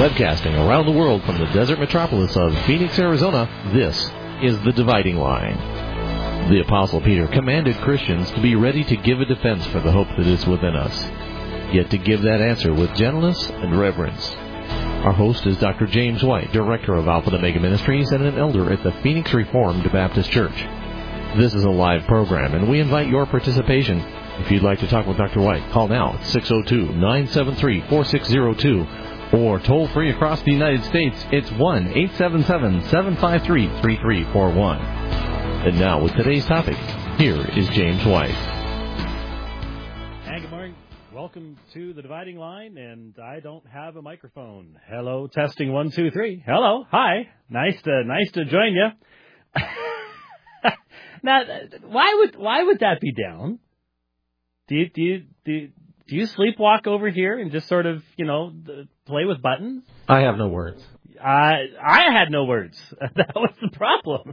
Webcasting around the world from the desert metropolis of Phoenix, Arizona, this is The Dividing Line. The Apostle Peter commanded Christians to be ready to give a defense for the hope that is within us, yet to give that answer with gentleness and reverence. Our host is Dr. James White, Director of Alpha and Omega Ministries and an elder at the Phoenix Reformed Baptist Church. This is a live program, and we invite your participation. If you'd like to talk with Dr. White, call now at 602-973-4602, or toll free across the United States, it's 1-877-753-3341. And now, with today's topic, here is James White. And good morning. Welcome to The Dividing Line, and I don't have a microphone. Hello, testing 1, 2, 3. Hello, hi. Nice to join you. Now, why would that be down? Do you sleepwalk over here and just sort of, play with buttons? I have no words. I had no words. That was the problem.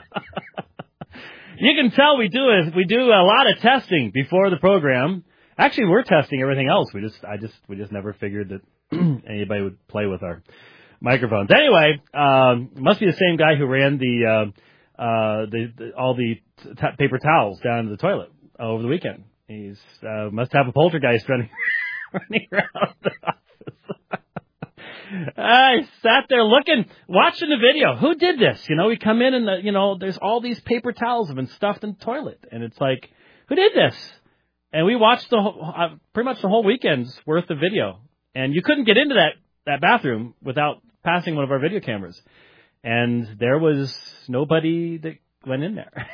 You can tell we do a lot of testing before the program. Actually, we're testing everything else. We just never figured that anybody would play with our microphones. Anyway, it must be the same guy who ran all the paper towels down to the toilet over the weekend. He's must have a poltergeist running around the office. I sat there watching the video. Who did this? We come in and there's all these paper towels have been stuffed in the toilet, and it's like, who did this? And we watched pretty much the whole weekend's worth of video, and you couldn't get into that bathroom without passing one of our video cameras, and there was nobody that went in there.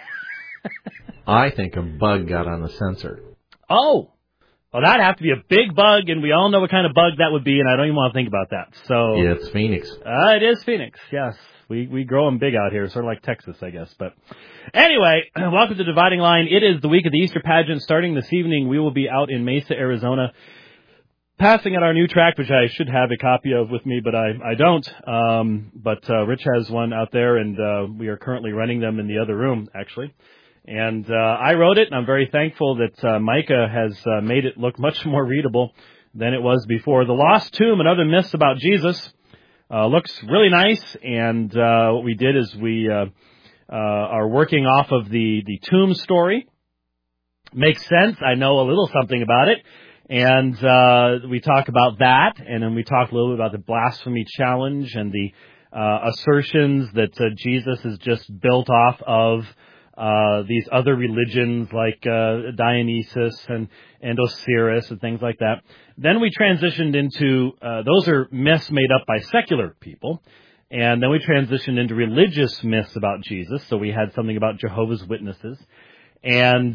I think a bug got on the sensor. Oh, well, that'd have to be a big bug, and we all know what kind of bug that would be, and I don't even want to think about that. So yeah, it's Phoenix. It is Phoenix, yes. We grow them big out here, sort of like Texas, I guess. But anyway, welcome to Dividing Line. It is the week of the Easter pageant. Starting this evening, we will be out in Mesa, Arizona, passing out our new tract, which I should have a copy of with me, but I don't. But Rich has one out there, and we are currently running them in the other room, actually. And I wrote it, and I'm very thankful that Micah has made it look much more readable than it was before. The Lost Tomb and Other Myths About Jesus looks really nice, and what we did is we are working off of the tomb story. Makes sense. I know a little something about it. And we talk about that, and then we talk a little bit about the blasphemy challenge and the assertions that Jesus is just built off of these other religions like Dionysus and Osiris and things like that. Then we transitioned into, those are myths made up by secular people. And then we transitioned into religious myths about Jesus. So we had something about Jehovah's Witnesses. And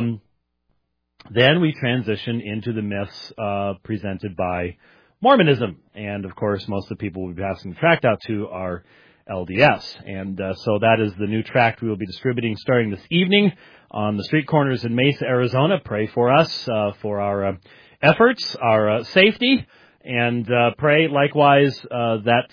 then we transitioned into the myths presented by Mormonism. And, of course, most of the people we'll be passing the tract out to are LDS. And so that is the new tract we will be distributing starting this evening on the street corners in Mesa, Arizona. Pray for us, for our efforts, our safety, and pray likewise that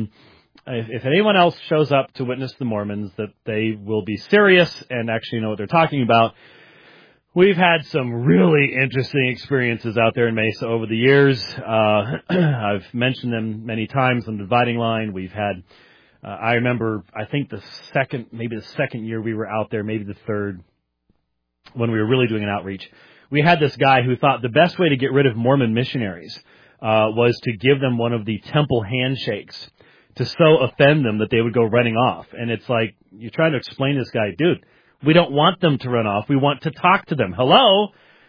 if anyone else shows up to witness the Mormons, that they will be serious and actually know what they're talking about. We've had some really interesting experiences out there in Mesa over the years. I've mentioned them many times on the Dividing Line. We've had, I remember, I think the second year we were out there, maybe the third, when we were really doing an outreach. We had this guy who thought the best way to get rid of Mormon missionaries was to give them one of the temple handshakes to so offend them that they would go running off. And it's like, you're trying to explain to this guy, dude, we don't want them to run off. We want to talk to them. Hello?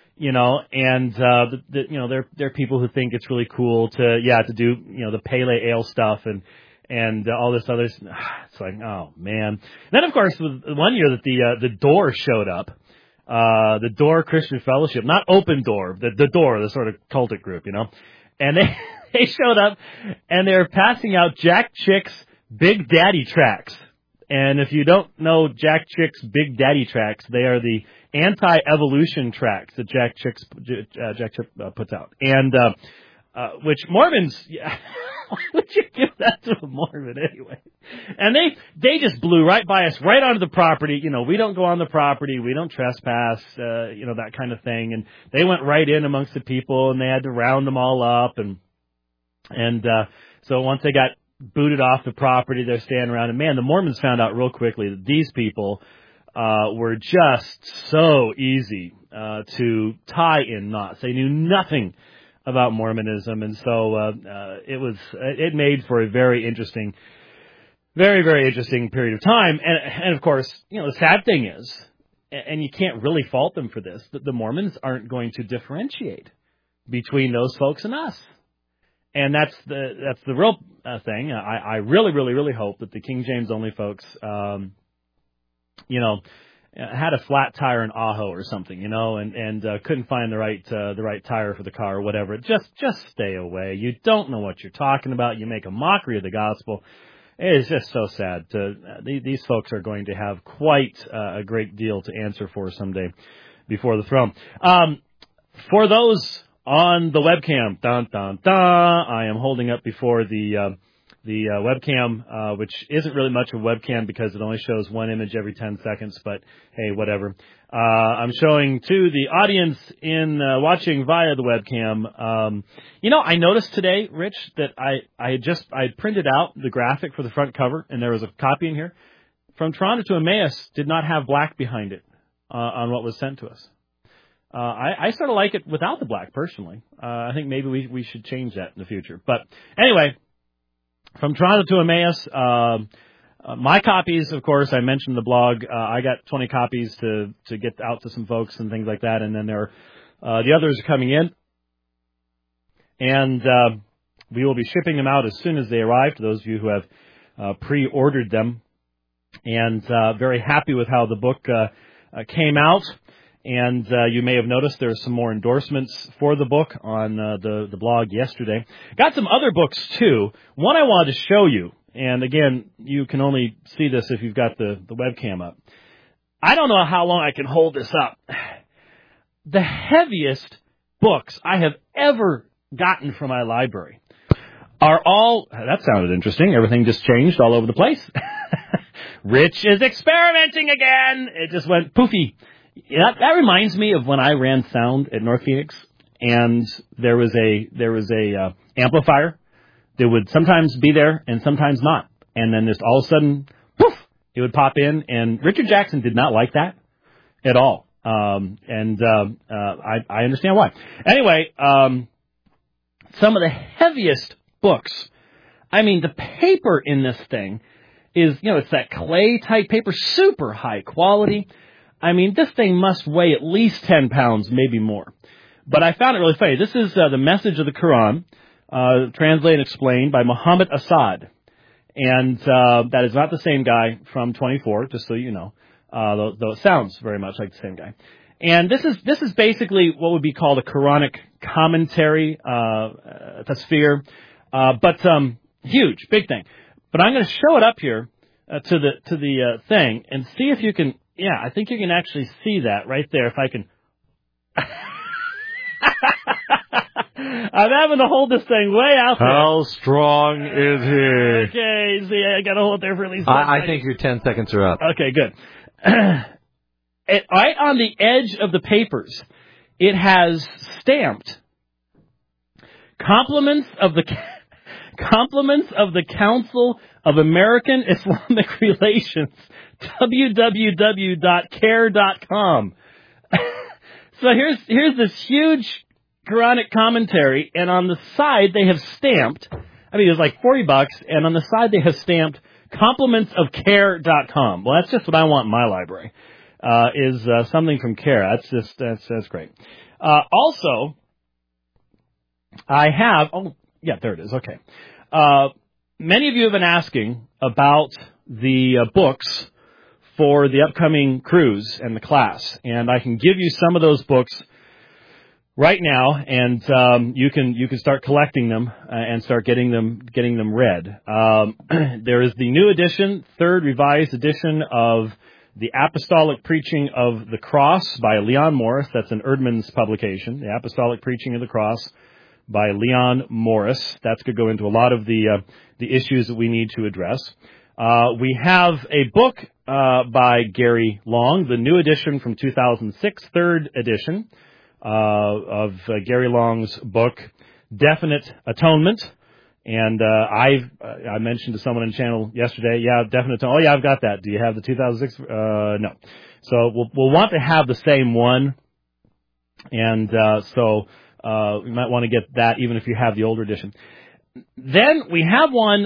And there are people who think it's really cool to do, the Pale Ale stuff and all this other. It's like, oh man. Then of course, one year that the Door showed up, the Door Christian Fellowship, not Open Door, the Door, the sort of cultic group, and they showed up and they were passing out Jack Chick's Big Daddy tracts. And if you don't know Jack Chick's Big Daddy tracts, they are the anti-evolution tracts that Jack Chick puts out. And which Mormons, why would you give that to a Mormon anyway? And they just blew right by us, right onto the property. We don't go on the property. We don't trespass, that kind of thing. And they went right in amongst the people, and they had to round them all up. And So once they got booted off the property, they're standing around. And, man, the Mormons found out real quickly that these people were just so easy to tie in knots. They knew nothing about Mormonism, and so it made for a very interesting, very, very interesting period of time. And of course, the sad thing is, and you can't really fault them for this, that the Mormons aren't going to differentiate between those folks and us. And that's the real thing. I really, really, really hope that the King James only folks, had a flat tire in Ajo or something, and couldn't find the right tire for the car or whatever. Just stay away. You don't know what you're talking about. You make a mockery of the gospel. It is just so sad. These folks are going to have quite a great deal to answer for someday before the throne. For those on the webcam, dun dun dun, I am holding up before the webcam, which isn't really much of a webcam because it only shows one image every 10 seconds, but hey, whatever. I'm showing to the audience in watching via the webcam. I noticed today, Rich, that I printed out the graphic for the front cover, and there was a copy in here. From Toronto to Emmaus did not have black behind it on what was sent to us. I sort of like it without the black, personally. I think maybe we should change that in the future. But anyway, from Toronto to Emmaus, my copies, of course, I mentioned the blog. I got 20 copies to get out to some folks and things like that, and then the others are coming in, and we will be shipping them out as soon as they arrive to those of you who have pre-ordered them, and very happy with how the book came out. And you may have noticed there are some more endorsements for the book on the blog yesterday. Got some other books, too. One I wanted to show you, and again, you can only see this if you've got the webcam up. I don't know how long I can hold this up. The heaviest books I have ever gotten from my library are all... That sounded interesting. Everything just changed all over the place. Rich is experimenting again. It just went poofy. Yeah, that reminds me of when I ran sound at North Phoenix, and there was a amplifier that would sometimes be there and sometimes not, and then just all of a sudden, poof, it would pop in. And Richard Jackson did not like that at all, and I understand why. Anyway, some of the heaviest books. I mean, the paper in this thing is, it's that clay type paper, super high quality. I mean, this thing must weigh at least 10 pounds, maybe more. But I found it really funny. This is the Message of the Quran, translated and explained by Muhammad Asad. And that is not the same guy from 24, just so you know, though it sounds very much like the same guy. And this is basically what would be called a Quranic commentary, tafsir, but huge, big thing. But I'm going to show it up here to the thing and see if you can. Yeah, I think you can actually see that right there. If I can. I'm having to hold this thing way out there. How strong is he? Okay, see, I got to hold it there for at least I think your 10 seconds are up. Okay, good. Right on the edge of the papers, it has stamped compliments of the Council of American Islamic Relations, www.care.com. So here's this huge Quranic commentary, and on the side they have stamped, it was like $40, and on the side they have stamped compliments of care.com. Well, that's just what I want in my library, is something from Care. That's great. Also, I have, there it is, okay. Many of you have been asking about the books for the upcoming cruise and the class, and I can give you some of those books right now, and you can start collecting them and start getting them read. There is the new edition, third revised edition of The Apostolic Preaching of the Cross by Leon Morris. That's an Erdman's publication. The Apostolic Preaching of the Cross by Leon Morris. That's going to go into a lot of the issues that we need to address. We have a book by Gary Long, the new edition from 2006, third edition of Gary Long's book, Definite Atonement. And I mentioned to someone in the channel yesterday, yeah, definitely. Oh, yeah, I've got that. Do you have the 2006? No. So we'll want to have the same one. And so you might want to get that even if you have the older edition. Then we have one,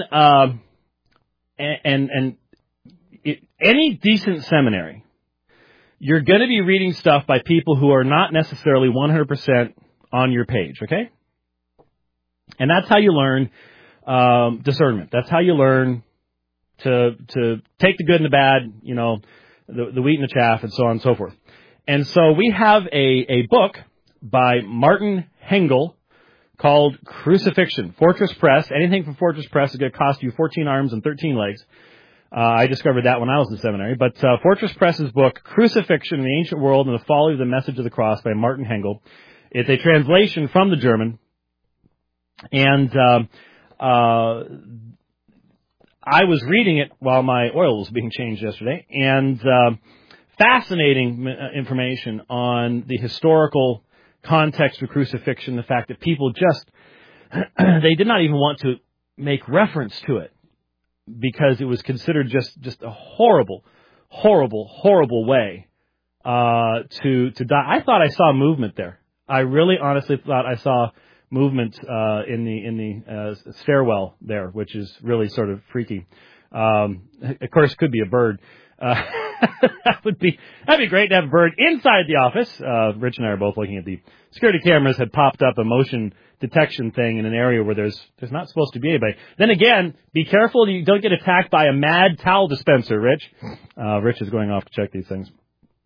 any decent seminary, you're going to be reading stuff by people who are not necessarily 100% on your page, okay? And that's how you learn discernment. That's how you learn to take the good and the bad, you know, the wheat and the chaff, and so on and so forth. And so we have a book by Martin Hengel called Crucifixion. Fortress Press. Anything from Fortress Press is going to cost you 14 arms and 13 legs. I discovered that when I was in seminary. But Fortress Press's book, Crucifixion in the Ancient World and the Folly of the Message of the Cross by Martin Hengel. It's a translation from the German. And I was reading it while my oil was being changed yesterday. And fascinating information on the historical context of crucifixion, the fact that people just, they did not even want to make reference to it because it was considered just a horrible way to die. I thought I saw movement there. I really honestly thought I saw movement in the stairwell there, which is really sort of freaky. Of course, could be a bird. That'd be great to have a bird inside the office. Rich and I are both looking at the security cameras. Had popped up a motion detection thing in an area where there's not supposed to be anybody. Then again, be careful you don't get attacked by a mad towel dispenser, Rich. Rich is going off to check these things.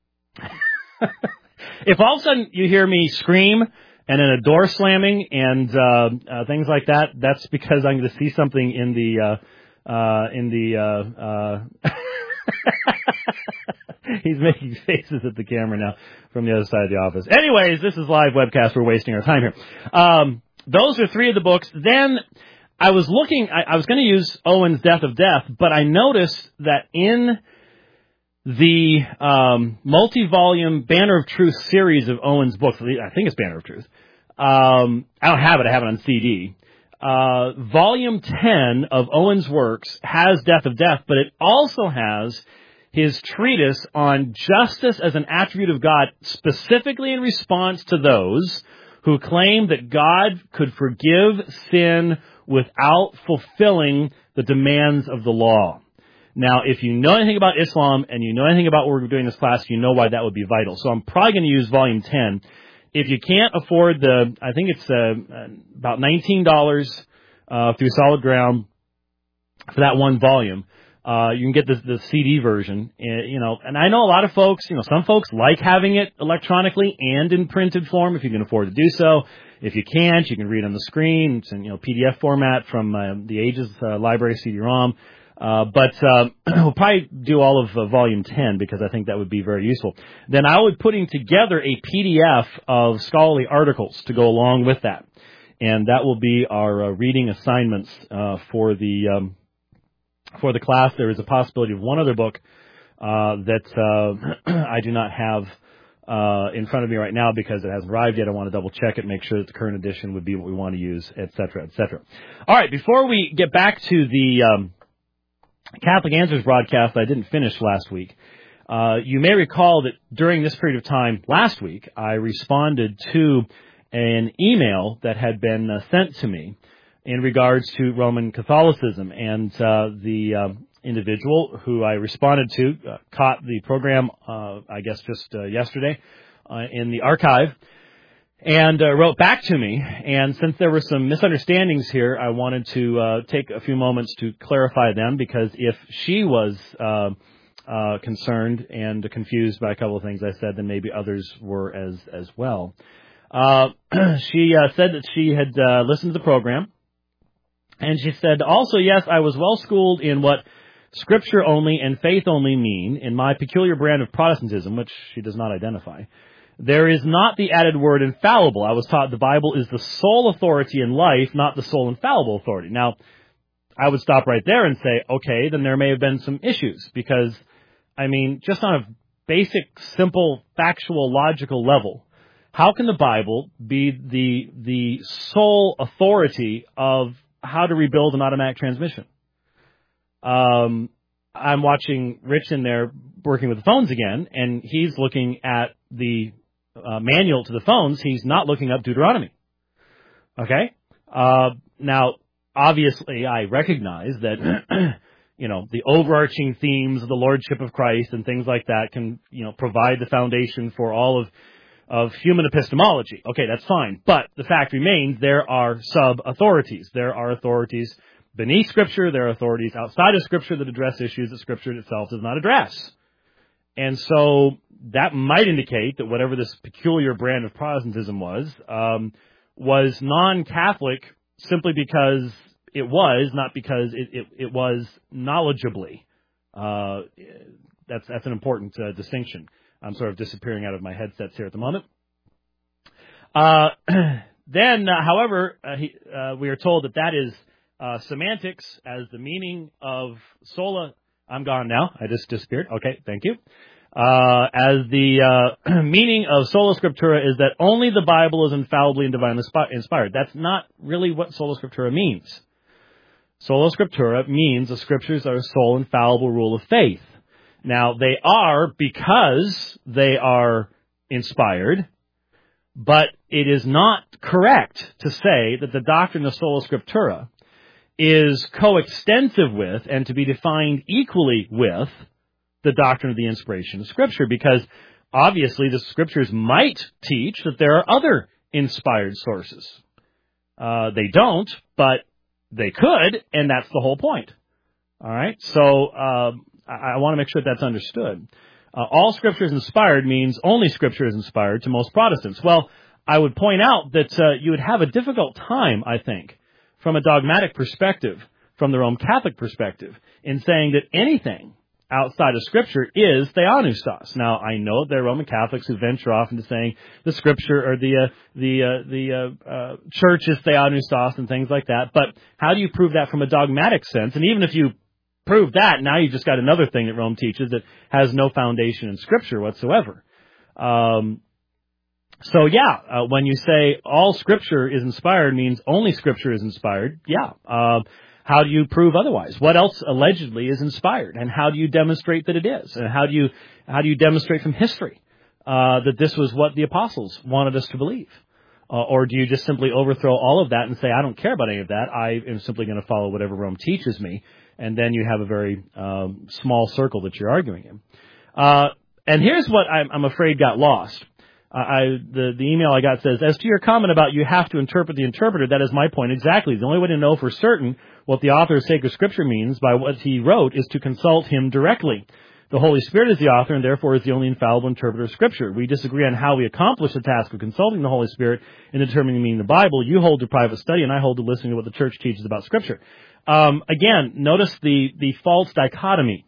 If all of a sudden you hear me scream and then a door slamming and things like that, that's because I'm going to see something in the He's making faces at the camera now from the other side of the office. Anyways, this is live webcast. We're wasting our time here. Those are three of the books. Then I was looking, I was going to use Owen's Death of Death, but I noticed that in the multi-volume Banner of Truth series of Owen's books, I think it's Banner of Truth. I don't have it. I have it on CD. Volume 10 of Owen's works has Death of Death, but it also has his treatise on justice as an attribute of God, specifically in response to those who claim that God could forgive sin without fulfilling the demands of the law. Now, if you know anything about Islam and you know anything about what we're doing in this class, you know why that would be vital. So I'm probably going to use Volume 10. If you can't afford I think it's about $19 through Solid Ground for that one volume. You can get the CD version, and I know a lot of folks, some folks like having it electronically and in printed form if you can afford to do so. If you can't, you can read on the screen. It's in, PDF format from the Ages Library CD-ROM. But we'll probably do all of Volume 10 because I think that would be very useful. Then I would putting together a PDF of scholarly articles to go along with that. And that will be our reading assignments for the class. There is a possibility of one other book that I do not have in front of me right now because it hasn't arrived yet. I want to double check it, make sure that the current edition would be what we want to use, et cetera, et cetera. All right, before we get back to the Catholic Answers broadcast I didn't finish last week, you may recall that during this period of time last week, I responded to an email that had been sent to me in regards to Roman Catholicism, and the individual who I responded to caught the program, I guess just yesterday, in the archive, and wrote back to me. And since there were some misunderstandings here, I wanted to take a few moments to clarify them, because if she was concerned and confused by a couple of things I said, then maybe others were as well. She said that she had listened to the program. And she said, also, yes, I was well schooled in what Scripture only and faith only mean in my peculiar brand of Protestantism, which she does not identify. There is not the added word infallible. I was taught the Bible is the sole authority in life, not the sole infallible authority. Now, I would stop right there and say, okay, then there may have been some issues, because, just on a basic, simple, factual, logical level, how can the Bible be the sole authority of how to rebuild an automatic transmission. I'm watching Rich in there working with the phones again, and he's looking at the manual to the phones. He's not looking up Deuteronomy. Okay? Now, obviously, I recognize that, the overarching themes of the Lordship of Christ and things like that can, provide the foundation for all of human epistemology. Okay, that's fine. But the fact remains, there are sub-authorities. There are authorities beneath Scripture. There are authorities outside of Scripture that address issues that Scripture itself does not address. And so that might indicate that whatever this peculiar brand of Protestantism was non-Catholic simply because it was, not because it was knowledgeably. That's an important distinction. I'm sort of disappearing out of my headsets here at the moment. Then, however, we are told that is semantics, as the meaning of sola. I'm gone now. I just disappeared. Okay, thank you. As the meaning of sola scriptura is that only the Bible is infallibly and divinely inspired. That's not really what sola scriptura means. Sola scriptura means the Scriptures are a sole infallible rule of faith. Now, they are because they are inspired, but it is not correct to say that the doctrine of sola scriptura is coextensive with and to be defined equally with the doctrine of the inspiration of Scripture, because obviously the Scriptures might teach that there are other inspired sources. They don't, but they could, and that's the whole point. All right? So I want to make sure that's understood. All Scripture is inspired means only Scripture is inspired to most Protestants. Well, I would point out that you would have a difficult time, I think, from a dogmatic perspective, from the Roman Catholic perspective, in saying that anything outside of Scripture is theopneustos. Now, I know there are Roman Catholics who venture off into saying the Scripture or the Church is theopneustos and things like that. But how do you prove that from a dogmatic sense? And even if you prove that, now you've just got another thing that Rome teaches that has no foundation in Scripture whatsoever. When you say all Scripture is inspired means only Scripture is inspired, how do you prove otherwise? What else allegedly is inspired, and how do you demonstrate that it is? And how do you demonstrate from history that this was what the apostles wanted us to believe? Or do you just simply overthrow all of that and say, I don't care about any of that, I am simply going to follow whatever Rome teaches me, and then you have a very small circle that you're arguing in. And here's what I'm afraid got lost. The email I got says, as to your comment about you have to interpret the interpreter, that is my point exactly. The only way to know for certain what the author of sacred Scripture means by what he wrote is to consult him directly. The Holy Spirit is the author and therefore is the only infallible interpreter of Scripture. We disagree on how we accomplish the task of consulting the Holy Spirit in determining the meaning of the Bible. You hold to private study and I hold to listening to what the Church teaches about Scripture. Again, notice the false dichotomy.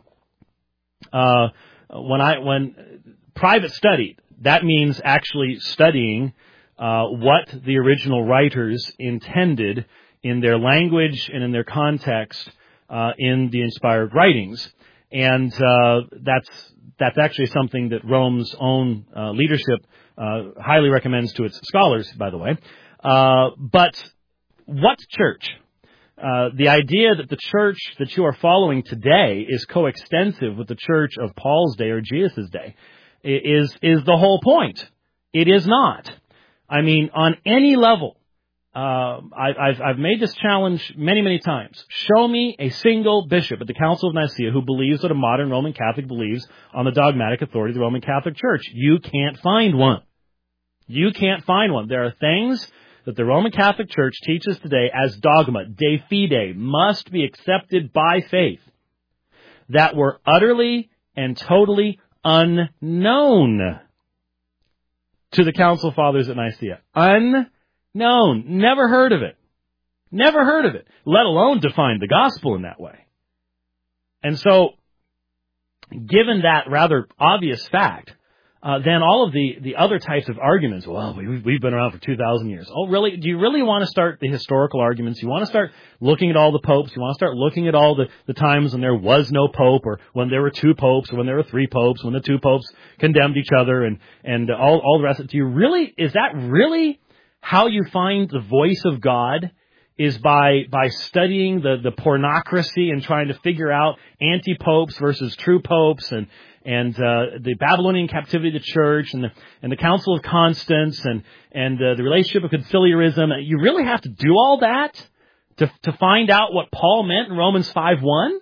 When private study, that means actually studying what the original writers intended in their language and in their context in the inspired writings. And that's actually something that Rome's own leadership highly recommends to its scholars, by the way. But what church? The idea that the church that you are following today is coextensive with the church of Paul's day or Jesus' day is the whole point. It is not. I mean, on any level, I've made this challenge many, many times. Show me a single bishop at the Council of Nicaea who believes what a modern Roman Catholic believes on the dogmatic authority of the Roman Catholic Church. You can't find one. You can't find one. There are things that the Roman Catholic Church teaches today as dogma, de fide, must be accepted by faith, that were utterly and totally unknown to the Council Fathers at Nicaea. Unknown. Never heard of it. Never heard of it, let alone define the gospel in that way. And so, given that rather obvious fact, then all of the other types of arguments, well, we've been around for 2,000 years. Oh, really? Do you really want to start the historical arguments? You want to start looking at all the popes? You want to start looking at all the times when there was no pope, or when there were two popes, or when there were three popes, when the two popes condemned each other, and all the rest of it? Is that really how you find the voice of God is by studying the pornocracy and trying to figure out anti-popes versus true popes and the Babylonian captivity of the church and the Council of Constance and the relationship of conciliarism. You really have to do all that to find out what Paul meant in Romans 5:1?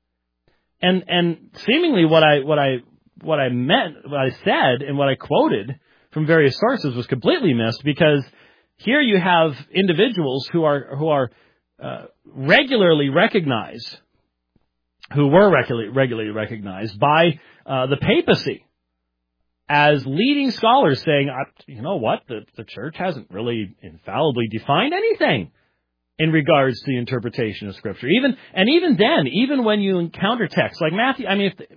And seemingly what I said and what I quoted from various sources was completely missed, because here you have individuals who are regularly recognized, who were regularly recognized by the papacy as leading scholars, saying, you know what, the church hasn't really infallibly defined anything in regards to the interpretation of Scripture. Even when you encounter texts like Matthew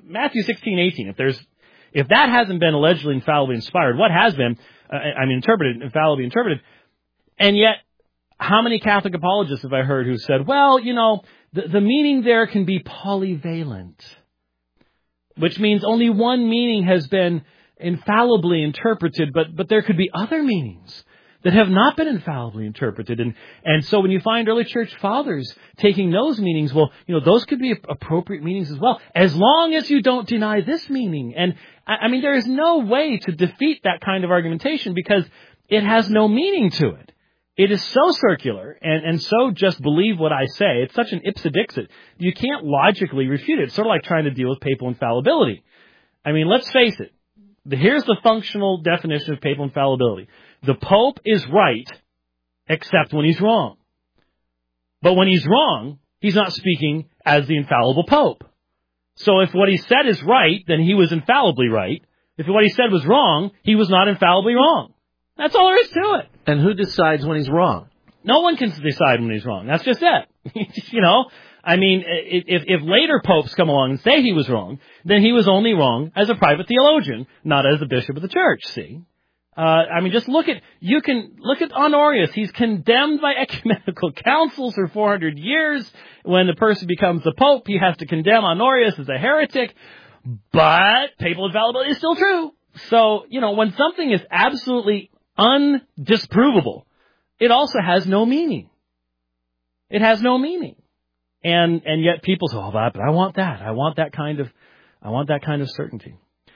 16:18, if that hasn't been allegedly infallibly inspired, what has been? Infallibly interpreted. And yet, how many Catholic apologists have I heard who said, well, you know, the meaning there can be polyvalent, which means only one meaning has been infallibly interpreted, but there could be other meanings that have not been infallibly interpreted. And so when you find early church fathers taking those meanings, well, you know, those could be appropriate meanings as well, as long as you don't deny this meaning. And there is no way to defeat that kind of argumentation, because it has no meaning to it. It is so circular and so just believe what I say. It's such an ipsedixit. You can't logically refute it. It's sort of like trying to deal with papal infallibility. I mean, let's face it. Here's the functional definition of papal infallibility. The Pope is right, except when he's wrong. But when he's wrong, he's not speaking as the infallible Pope. So if what he said is right, then he was infallibly right. If what he said was wrong, he was not infallibly wrong. That's all there is to it. And who decides when he's wrong? No one can decide when he's wrong. That's just it. You know, I mean, if later popes come along and say he was wrong, then he was only wrong as a private theologian, not as a bishop of the church, see? Just look at Honorius. He's condemned by ecumenical councils for 400 years. When the person becomes the pope, he has to condemn Honorius as a heretic. But papal infallibility is still true. So, you know, when something is absolutely undisprovable, it also has no meaning. It has no meaning. And yet people say, oh, but I want that. I want that kind of certainty.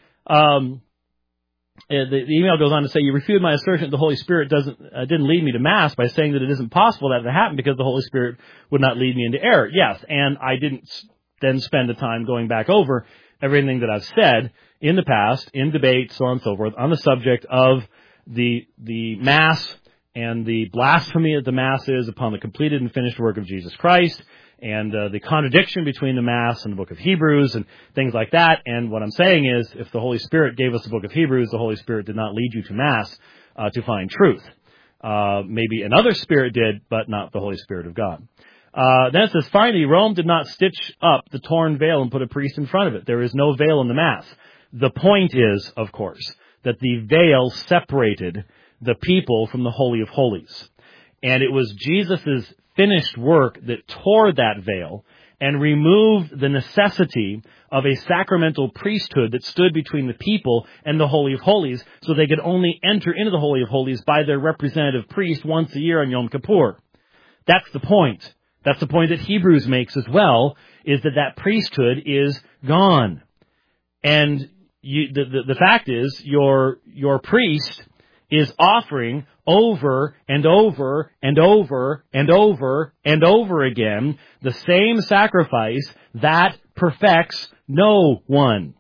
The email goes on to say, you refuted my assertion that the Holy Spirit didn't lead me to Mass by saying that it isn't possible that to happen because the Holy Spirit would not lead me into error. Yes, and I didn't then spend the time going back over everything that I've said in the past, in debate, so on and so forth, on the subject of the Mass and the blasphemy that the Mass is upon the completed and finished work of Jesus Christ, and the contradiction between the Mass and the book of Hebrews and things like that. And what I'm saying is, if the Holy Spirit gave us the book of Hebrews, the Holy Spirit did not lead you to Mass to find truth. Maybe another Spirit did, but not the Holy Spirit of God. Then it says, finally, Rome did not stitch up the torn veil and put a priest in front of it. There is no veil in the Mass. The point is, of course, that the veil separated the people from the Holy of Holies. And it was Jesus' finished work that tore that veil and removed the necessity of a sacramental priesthood that stood between the people and the Holy of Holies, so they could only enter into the Holy of Holies by their representative priest once a year on Yom Kippur. That's the point. That's the point that Hebrews makes as well, is that priesthood is gone. And the fact is, your priest is offering over and over and over and over and over again the same sacrifice that perfects no one.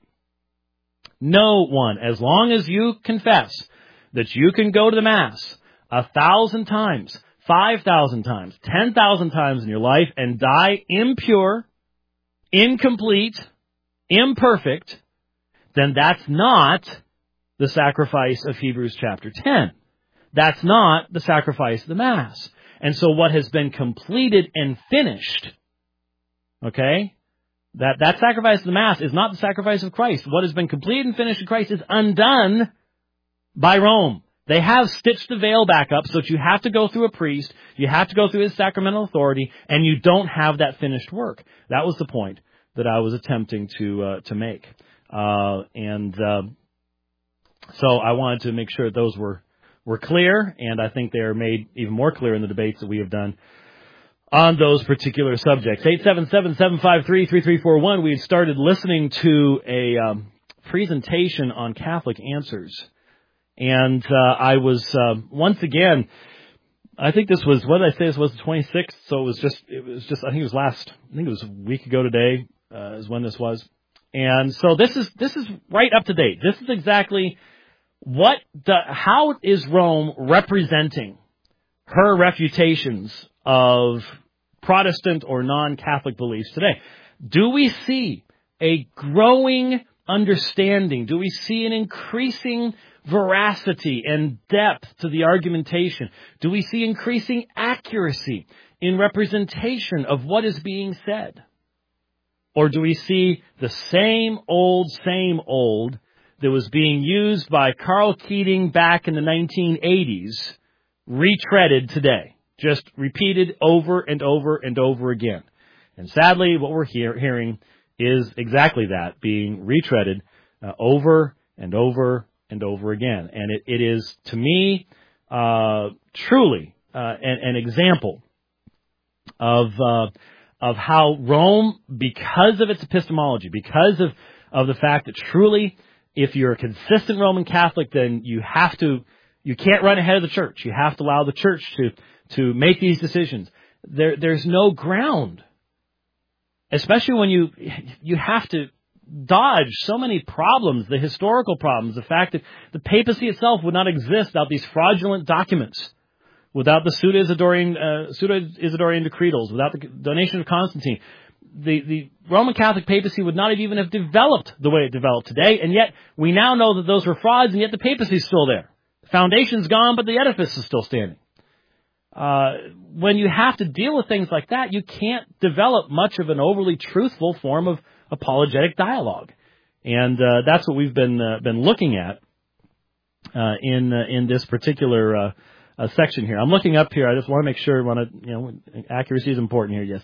No one. As long as you confess that you can go to the Mass 1,000 times, 5,000 times, 10,000 times in your life and die impure, incomplete, imperfect, then that's not the sacrifice of Hebrews chapter 10. That's not the sacrifice of the Mass. And so what has been completed and finished, okay, that sacrifice of the Mass is not the sacrifice of Christ. What has been completed and finished in Christ is undone by Rome. They have stitched the veil back up so that you have to go through a priest, you have to go through his sacramental authority, and you don't have that finished work. That was the point that I was attempting to make. So I wanted to make sure those were clear, and I think they are made even more clear in the debates that we have done on those particular subjects. 877-753-3341. We had started listening to a presentation on Catholic Answers. And I was, once again, I think this was, what did I say, this was the 26th? So it was just, I think it was a week ago today, is when this was. And so this is right up to date. This is exactly how is Rome representing her refutations of Protestant or non-Catholic beliefs today? Do we see a growing understanding? Do we see an increasing veracity and depth to the argumentation? Do we see increasing accuracy in representation of what is being said? Or do we see the same old that was being used by Karl Keating back in the 1980s, retreaded today, just repeated over and over and over again? And sadly, what we're hearing is exactly that, being retreaded over and over and over again. And it is, to me, truly an example of how Rome, because of its epistemology, because of the fact that truly, if you're a consistent Roman Catholic, then you can't run ahead of the church. You have to allow the church to make these decisions. There's no ground, especially when you have to dodge so many problems, the historical problems, the fact that the papacy itself would not exist without these fraudulent documents, without the pseudo-Isidorian decretals, without the donation of Constantine. The Roman Catholic papacy would not even have developed the way it developed today, and yet we now know that those were frauds, and yet the papacy is still there. The foundation's gone, but the edifice is still standing. When you have to deal with things like that, you can't develop much of an overly truthful form of apologetic dialogue, and that's what we've been looking at in this particular section here. I'm looking up here. I just want to make sure. Accuracy is important here. Yes,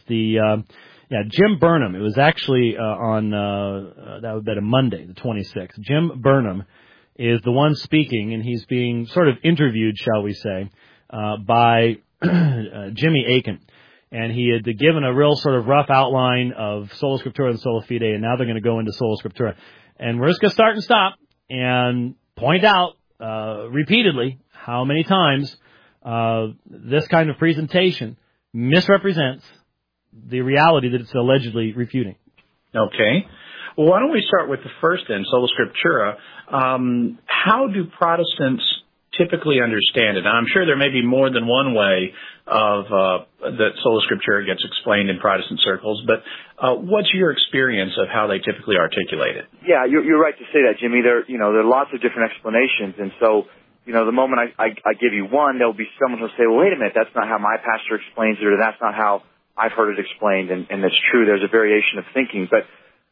Jim Burnham. It was actually on that would have been a Monday, the 26th. Jim Burnham is the one speaking, and he's being sort of interviewed, shall we say, by Jimmy Akin. And he had given a real sort of rough outline of Sola Scriptura and Sola Fide, and now they're going to go into Sola Scriptura. And we're just going to start and stop and point out repeatedly how many times this kind of presentation misrepresents the reality that it's allegedly refuting. Okay. Well, why don't we start with the first then, Sola Scriptura. How do Protestants typically understand it? Now, I'm sure there may be more than one way of that Sola Scriptura gets explained in Protestant circles, but what's your experience of how they typically articulate it? Yeah, you're right to say that, Jimmy. There are lots of different explanations, and so the moment I give you one, there'll be someone who'll say, "Well, wait a minute, that's not how my pastor explains it, or that's not how I've heard it explained," and that's true. There's a variation of thinking, but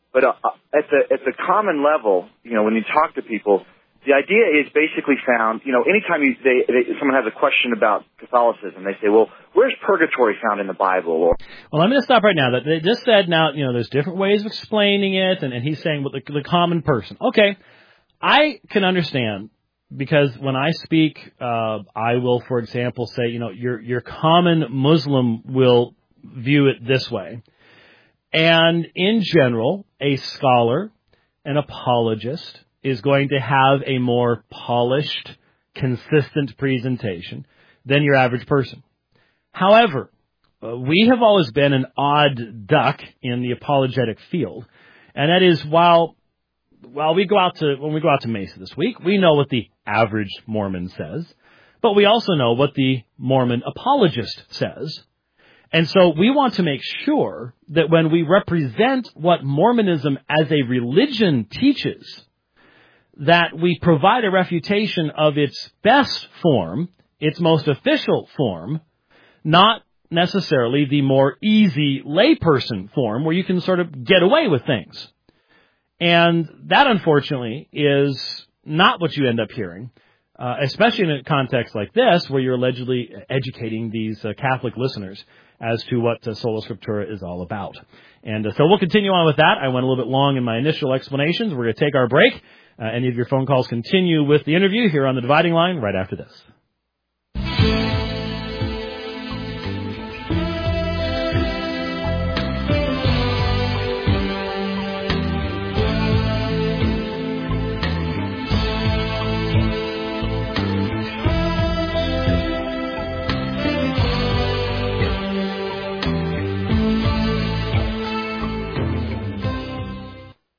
at the common level, when you talk to people, the idea is basically found, anytime someone has a question about Catholicism, they say, well, where's purgatory found in the Bible? Well, I'm going to stop right now. They just said now, there's different ways of explaining it, and he's saying, well, the common person. Okay, I can understand, because when I speak, I will, for example, say, your common Muslim will view it this way. And in general, a scholar, an apologist, is going to have a more polished, consistent presentation than your average person. However, we have always been an odd duck in the apologetic field, and that is when we go out to Mesa this week, we know what the average Mormon says, but we also know what the Mormon apologist says. And so we want to make sure that when we represent what Mormonism as a religion teaches, that we provide a refutation of its best form, its most official form, not necessarily the more easy layperson form where you can sort of get away with things. And that, unfortunately, is not what you end up hearing, especially in a context like this where you're allegedly educating these Catholic listeners as to what Sola Scriptura is all about. And so we'll continue on with that. I went a little bit long in my initial explanations. We're going to take our break. Any of your phone calls continue with the interview here on the Dividing Line right after this.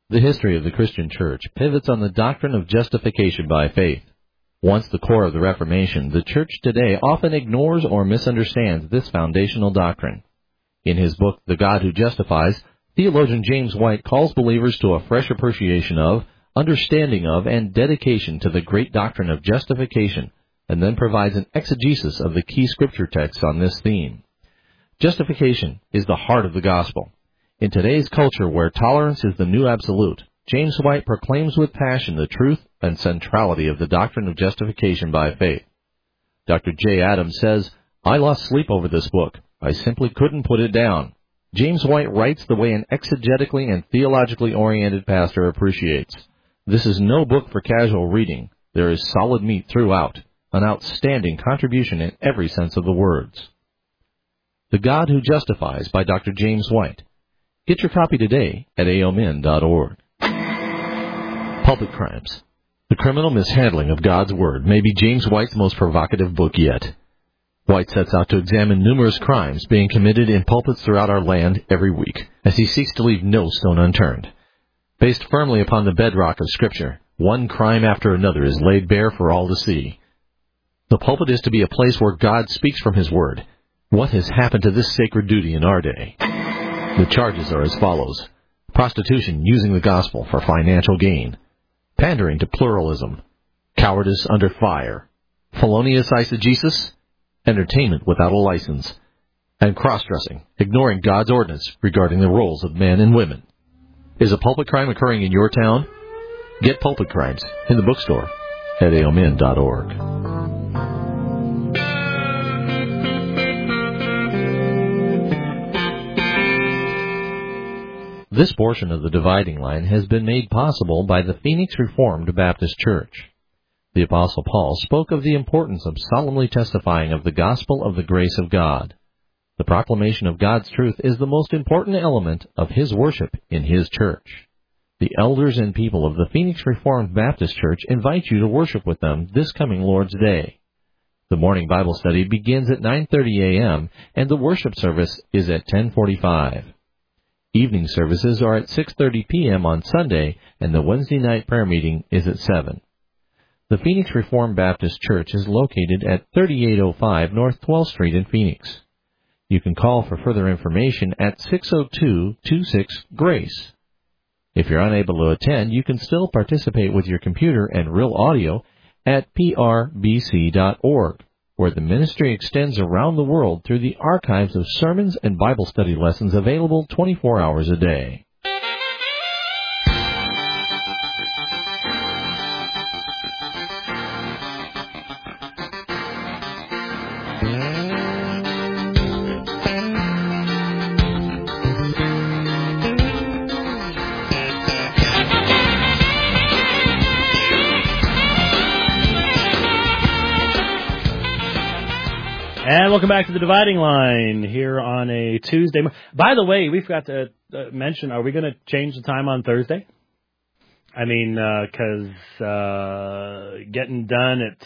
The history of the Christian Church pivots on the doctrine of justification by faith. Once the core of the Reformation, the Church today often ignores or misunderstands this foundational doctrine. In his book, The God Who Justifies, theologian James White calls believers to a fresh appreciation of, understanding of, and dedication to the great doctrine of justification, and then provides an exegesis of the key scripture texts on this theme. Justification is the heart of the gospel. In today's culture where tolerance is the new absolute, James White proclaims with passion the truth and centrality of the doctrine of justification by faith. Dr. J. Adams says, "I lost sleep over this book. I simply couldn't put it down." James White writes the way an exegetically and theologically oriented pastor appreciates. This is no book for casual reading. There is solid meat throughout, an outstanding contribution in every sense of the words. The God Who Justifies by Dr. James White. Get your copy today at aomin.org. Pulpit Crimes. The Criminal Mishandling of God's Word may be James White's most provocative book yet. White sets out to examine numerous crimes being committed in pulpits throughout our land every week, as he seeks to leave no stone unturned. Based firmly upon the bedrock of Scripture, one crime after another is laid bare for all to see. The pulpit is to be a place where God speaks from His Word. What has happened to this sacred duty in our day? The charges are as follows. Prostitution using the gospel for financial gain. Pandering to pluralism. Cowardice under fire. Felonious eisegesis. Entertainment without a license. And cross-dressing, ignoring God's ordinance regarding the roles of men and women. Is a pulpit crime occurring in your town? Get Pulpit Crimes in the bookstore at aomin.org. This portion of the Dividing Line has been made possible by the Phoenix Reformed Baptist Church. The Apostle Paul spoke of the importance of solemnly testifying of the gospel of the grace of God. The proclamation of God's truth is the most important element of His worship in His church. The elders and people of the Phoenix Reformed Baptist Church invite you to worship with them this coming Lord's Day. The morning Bible study begins at 9:30 a.m. and the worship service is at 10:45. Evening services are at 6:30 p.m. on Sunday, and the Wednesday night prayer meeting is at 7. The Phoenix Reformed Baptist Church is located at 3805 North 12th Street in Phoenix. You can call for further information at 602-26-GRACE. If you're unable to attend, you can still participate with your computer and real audio at prbc.org, where the ministry extends around the world through the archives of sermons and Bible study lessons available 24 hours a day. And welcome back to the Dividing Line here on a Tuesday. By the way, we forgot to mention, are we going to change the time on Thursday? I mean, because getting done at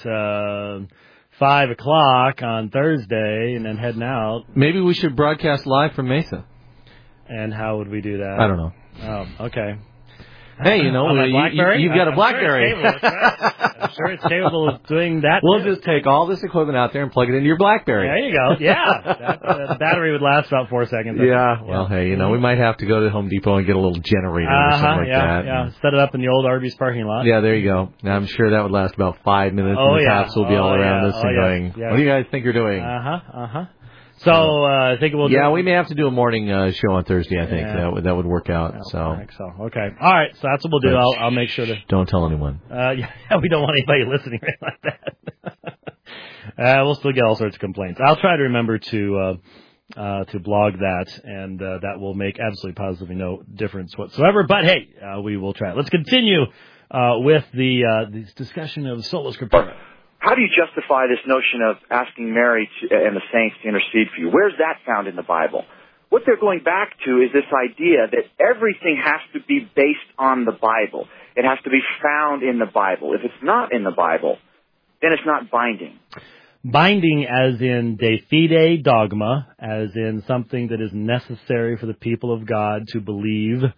5 o'clock on Thursday and then heading out. Maybe we should broadcast live from Mesa. And how would we do that? I don't know. Oh, okay. Hey, you know, you've got a BlackBerry. I'm sure it's capable of doing that. We'll just take all this equipment out there and plug it into your BlackBerry. There you go. Yeah. The battery would last about 4 seconds. Yeah. Well, hey, you know, we might have to go to Home Depot and get a little generator or something like that. Yeah. Set it up in the old Arby's parking lot. Yeah, there you go. Now, I'm sure that would last about 5 minutes, and the cops will be all around us and going, what do you guys think you're doing? So, I think we'll do... Yeah, we may have to do a morning show on Thursday, I think. Yeah. That would work out. I think so. Okay. All right, so that's what we'll do. I'll make sure to... Don't tell anyone. Yeah, we don't want anybody listening like that. We'll still get all sorts of complaints. I'll try to remember to blog that, and that will make absolutely positively no difference whatsoever. But, hey, we will try it. Let's continue with the discussion of Sola Scriptura. How do you justify this notion of asking Mary and the saints to intercede for you? Where's that found in the Bible? What they're going back to is this idea that everything has to be based on the Bible. It has to be found in the Bible. If it's not in the Bible, then it's not binding. Binding as in de fide dogma, as in something that is necessary for the people of God to believe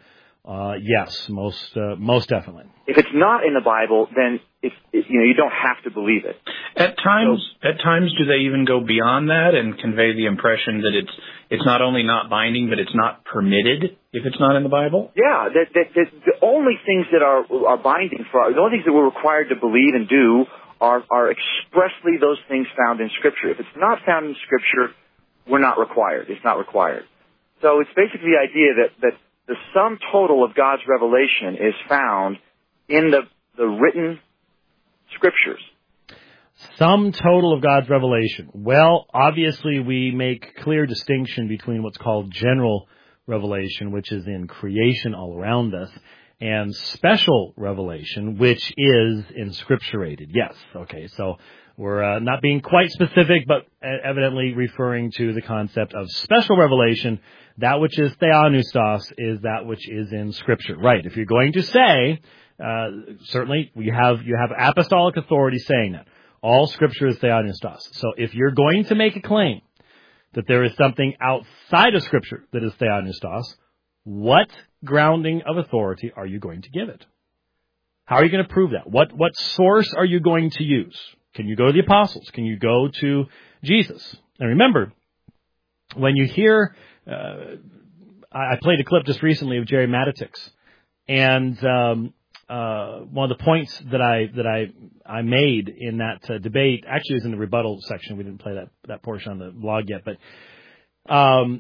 Yes, most definitely. If it's not in the Bible, then you don't have to believe it. At times, do they even go beyond that and convey the impression that it's not only not binding, but it's not permitted if it's not in the Bible? Yeah, the only things that are binding the only things that we're required to believe and do are expressly those things found in Scripture. If it's not found in Scripture, we're not required. It's not required. So it's basically the idea that the sum total of God's revelation is found in the written Scriptures. Sum total of God's revelation. Well, obviously we make clear distinction between what's called general revelation, which is in creation all around us, and special revelation, which is inscripturated. Yes, okay, so we're not being quite specific, but evidently referring to the concept of special revelation. That which is theopneustos is that which is in Scripture. Right, if you're going to say, certainly you have apostolic authority saying that. All Scripture is theopneustos. So if you're going to make a claim that there is something outside of Scripture that is theopneustos, what grounding of authority are you going to give it? How are you going to prove that? What source are you going to use? Can you go to the apostles? Can you go to Jesus? And remember, when you hear, I played a clip just recently of Jerry Matitix, and one of the points that I made in that debate, actually it was in the rebuttal section. We didn't play that portion on the blog yet, but I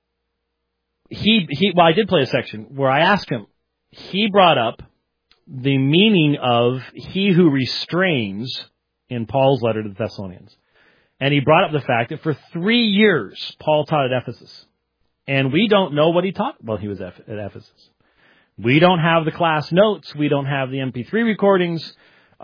did play a section where I asked him. He brought up the meaning of he who restrains in Paul's letter to the Thessalonians. And he brought up the fact that for 3 years, Paul taught at Ephesus. And we don't know what he taught while he was at Ephesus. We don't have the class notes. We don't have the MP3 recordings.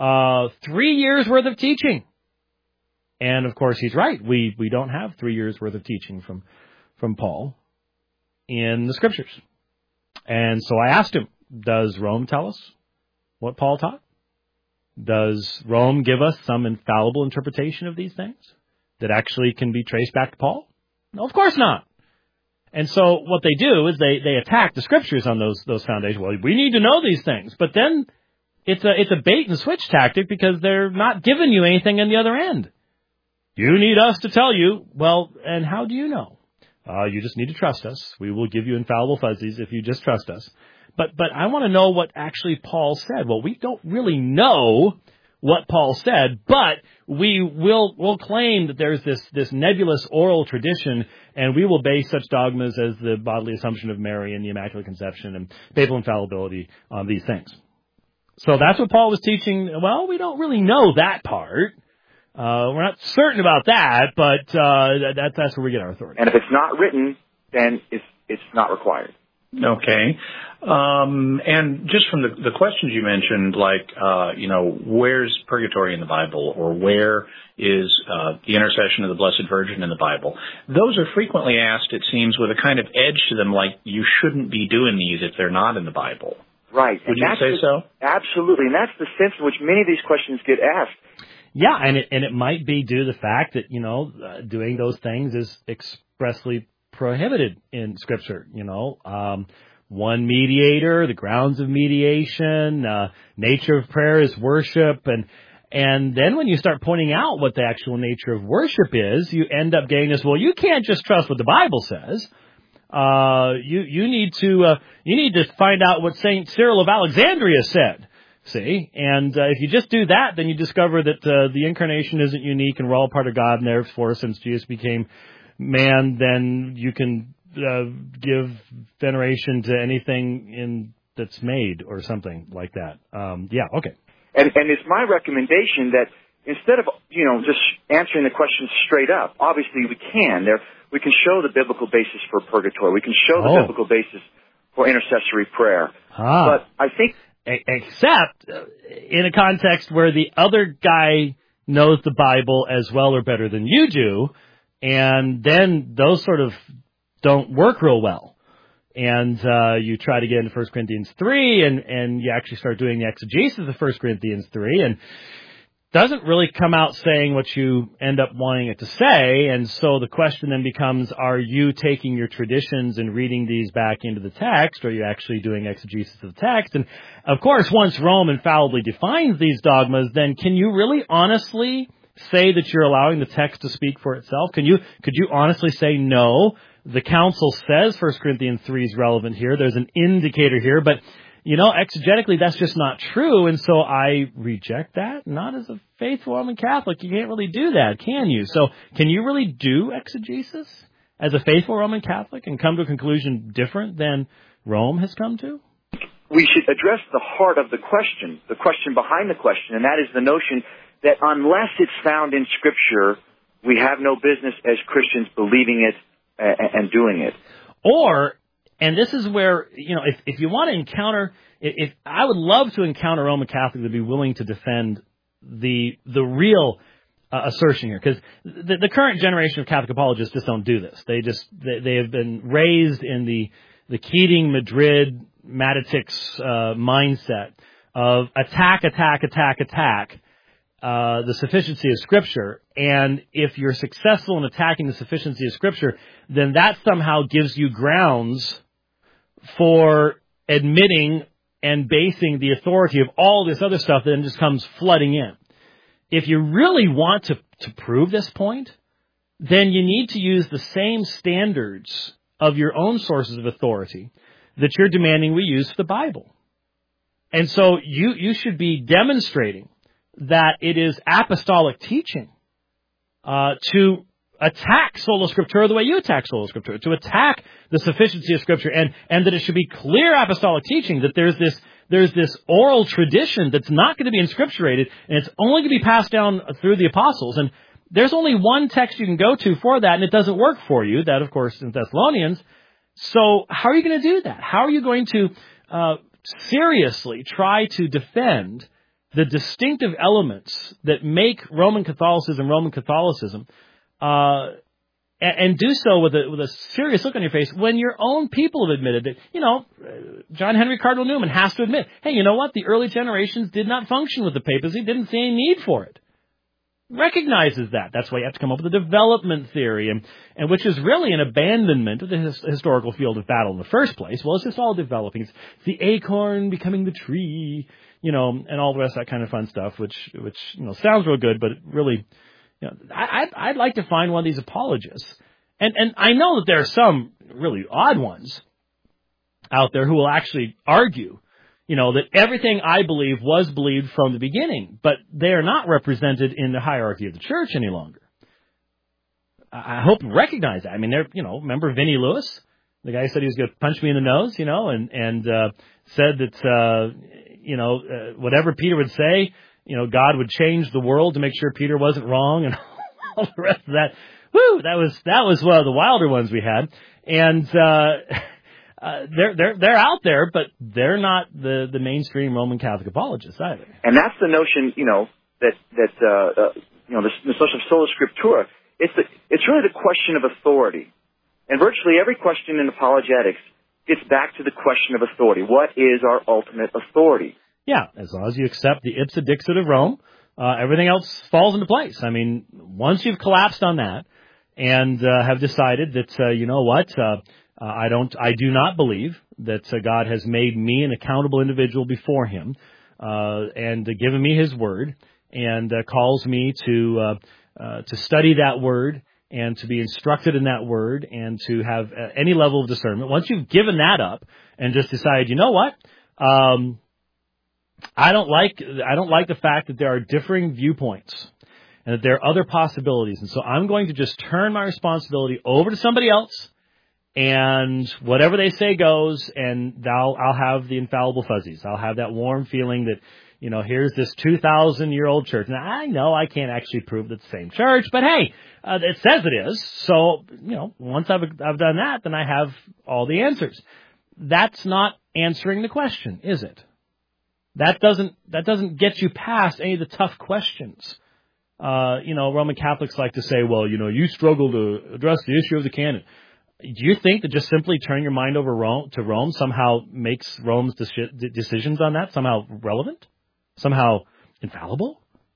3 years worth of teaching. And of course, he's right. We don't have 3 years worth of teaching from Paul in the Scriptures. And so I asked him, does Rome tell us what Paul taught? Does Rome give us some infallible interpretation of these things that actually can be traced back to Paul? No, of course not. And so what they do is they attack the Scriptures on those foundations. Well, we need to know these things. But then it's a bait and switch tactic because they're not giving you anything on the other end. You need us to tell you. Well, and how do you know? You just need to trust us. We will give you infallible fuzzies if you just trust us. But I want to know what actually Paul said. Well, we don't really know what Paul said, but we'll claim that there's this nebulous oral tradition, and we will base such dogmas as the bodily assumption of Mary and the Immaculate Conception and papal infallibility on these things. So that's what Paul was teaching. Well, we don't really know that part. We're not certain about that, but that's where we get our authority. And if it's not written, then it's not required. Okay. And just from the questions you mentioned, like, where's purgatory in the Bible, or where is the intercession of the Blessed Virgin in the Bible? Those are frequently asked, it seems, with a kind of edge to them, like you shouldn't be doing these if they're not in the Bible. Right. Would you say so? Absolutely. And that's the sense in which many of these questions get asked. Yeah, and it might be due to the fact that, doing those things is expressly prohibited in Scripture, one mediator, the grounds of mediation, nature of prayer is worship, and then when you start pointing out what the actual nature of worship is, you end up getting this, well, you can't just trust what the Bible says. You need to find out what Saint Cyril of Alexandria said. See, and if you just do that, then you discover that the incarnation isn't unique and we're all part of God, and therefore, since Jesus became man, then you can give veneration to anything that's made or something like that. Okay. And it's my recommendation that instead of just answering the questions straight up, obviously we can show the biblical basis for purgatory. We can show the biblical basis for intercessory prayer. But I think, except in a context where the other guy knows the Bible as well or better than you do. And then those sort of don't work real well. And you try to get into 1 Corinthians 3, and you actually start doing the exegesis of 1 Corinthians 3, and doesn't really come out saying what you end up wanting it to say, and so the question then becomes, are you taking your traditions and reading these back into the text, or are you actually doing exegesis of the text? And, of course, once Rome infallibly defines these dogmas, then can you really honestly say that you're allowing the text to speak for itself? Could you honestly say, no, the council says 1 Corinthians 3 is relevant here, there's an indicator here, but exegetically, that's just not true, and so I reject that. Not as a faithful Roman Catholic. You can't really do that, can you? So can you really do exegesis as a faithful Roman Catholic and come to a conclusion different than Rome has come to? We should address the heart of the question behind the question, and that is the notion that unless it's found in Scripture, we have no business as Christians believing it and doing it. And this is where, if you want to encounter, if I would love to encounter a Roman Catholic to be willing to defend the real assertion here, because the current generation of Catholic apologists just don't do this. They have been raised in the Keating, Madrid, Matitix mindset of attack the sufficiency of Scripture, and if you're successful in attacking the sufficiency of Scripture, then that somehow gives you grounds for admitting and basing the authority of all this other stuff that then just comes flooding in. If you really want to prove this point, then you need to use the same standards of your own sources of authority that you're demanding we use for the Bible. And so you should be demonstrating that it is apostolic teaching to attack sola scriptura the way you attack sola scriptura, to attack the sufficiency of Scripture, and that it should be clear apostolic teaching that there's this oral tradition that's not going to be inscripturated, and it's only going to be passed down through the apostles. And there's only one text you can go to for that, and it doesn't work for you. That, of course, in Thessalonians. So how are you going to do that? How are you going to seriously try to defend the distinctive elements that make Roman Catholicism, and do so with a serious look on your face when your own people have admitted that, John Henry Cardinal Newman has to admit, hey, you know what? The early generations did not function with the papacy, didn't see any need for it. Recognizes that. That's why you have to come up with a development theory, and which is really an abandonment of the historical field of battle in the first place. Well, it's just all developing. It's the acorn becoming the tree, and all the rest of that kind of fun stuff, which sounds real good, but it really... I'd like to find one of these apologists. And I know that there are some really odd ones out there who will actually argue, that everything I believe was believed from the beginning, but they are not represented in the hierarchy of the church any longer. I hope you recognize that. I mean, remember Vinnie Lewis? The guy who said he was going to punch me in the nose, and said that, whatever Peter would say, God would change the world to make sure Peter wasn't wrong, and all the rest of that. Woo! That was one of the wilder ones we had, and they're out there, but they're not the mainstream Roman Catholic apologists either. And that's the notion, that the notion of sola scriptura. It's really the question of authority, and virtually every question in apologetics gets back to the question of authority. What is our ultimate authority? Yeah, as long as you accept the ipsa dixit of Rome, everything else falls into place. I mean, once you've collapsed on that and have decided that, I do not believe that God has made me an accountable individual before Him and given me His Word and calls me to study that Word and to be instructed in that Word and to have any level of discernment. Once you've given that up and just decided, I don't like the fact that there are differing viewpoints and that there are other possibilities. And so I'm going to just turn my responsibility over to somebody else, and whatever they say goes, and I'll have the infallible fuzzies. I'll have that warm feeling that, here's this 2,000-year-old church. Now, I know I can't actually prove that it's the same church, but hey, it says it is. So, once I've done that, then I have all the answers. That's not answering the question, is it? That doesn't get you past any of the tough questions. Roman Catholics like to say, well, you struggle to address the issue of the canon. Do you think that just simply turning your mind over to Rome somehow makes Rome's decisions on that somehow relevant? Somehow infallible?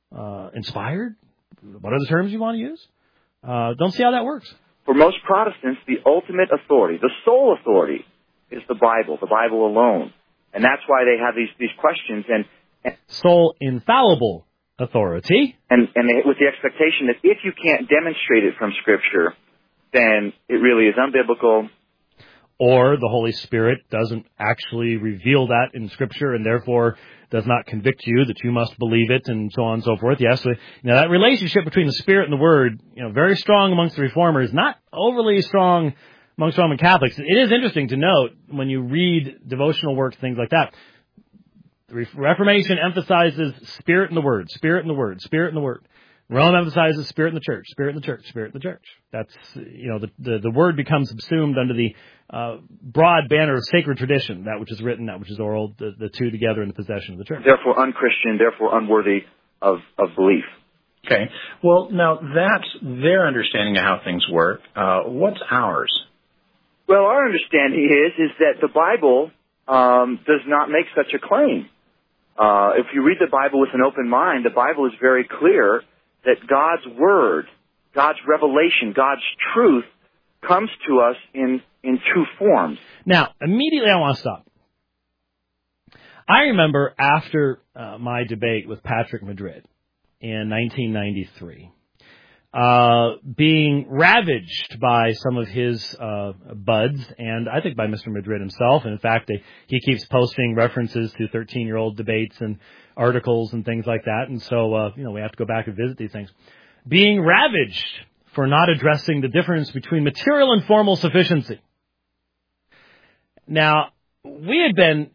inspired, what are the terms you want to use? Don't see how that works. For most Protestants, the ultimate authority, the sole authority, is the Bible alone. And that's why they have these questions. And sole infallible authority. And with the expectation that if you can't demonstrate it from Scripture, then it really is unbiblical. Or the Holy Spirit doesn't actually reveal that in Scripture and therefore does not convict you that you must believe it, and so on and so forth. Yes, that relationship between the Spirit and the Word, very strong amongst the Reformers, not overly strong amongst Roman Catholics. It is interesting to note when you read devotional works, things like that, the Reformation emphasizes Spirit and the Word, Spirit and the Word, Spirit and the Word. Rome emphasizes Spirit in the Church, Spirit in the Church, Spirit in the Church. That's, the Word becomes subsumed under the broad banner of sacred tradition, that which is written, that which is oral, the two together in the possession of the Church. Therefore unchristian, therefore unworthy of belief. Okay. Well, now that's their understanding of how things work. What's ours? Well, our understanding is that the Bible does not make such a claim. If you read the Bible with an open mind, the Bible is very clear that God's Word, God's revelation, God's truth comes to us in two forms. Now, immediately I want to stop. I remember after my debate with Patrick Madrid in 1993, being ravaged by some of his buds, and I think by Mr. Madrid himself. And in fact, he keeps posting references to 13-year-old debates and articles and things like that. And so, we have to go back and visit these things. Being ravaged for not addressing the difference between material and formal sufficiency. Now, we had been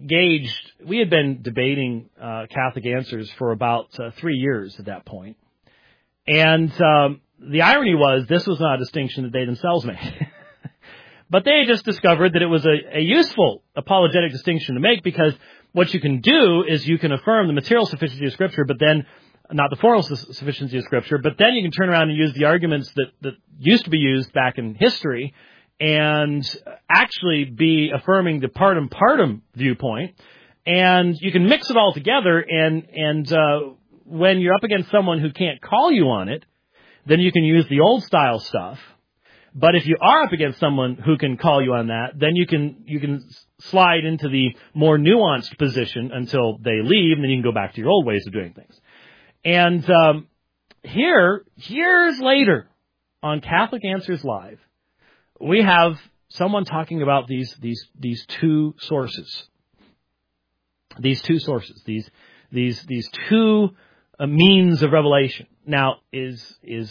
debating Catholic Answers for about 3 years at that point. And the irony was this was not a distinction that they themselves made. But they just discovered that it was a useful apologetic distinction to make, because what you can do is you can affirm the material sufficiency of Scripture, but then not the formal sufficiency of Scripture, but then you can turn around and use the arguments that used to be used back in history and actually be affirming the partum partum viewpoint. And you can mix it all together, and when you're up against someone who can't call you on it, then you can use the old style stuff. But if you are up against someone who can call you on that, then you can slide into the more nuanced position until they leave, and then you can go back to your old ways of doing things. And here, years later, on Catholic Answers Live, we have someone talking about these two sources. These two sources. These two means of revelation. Now, is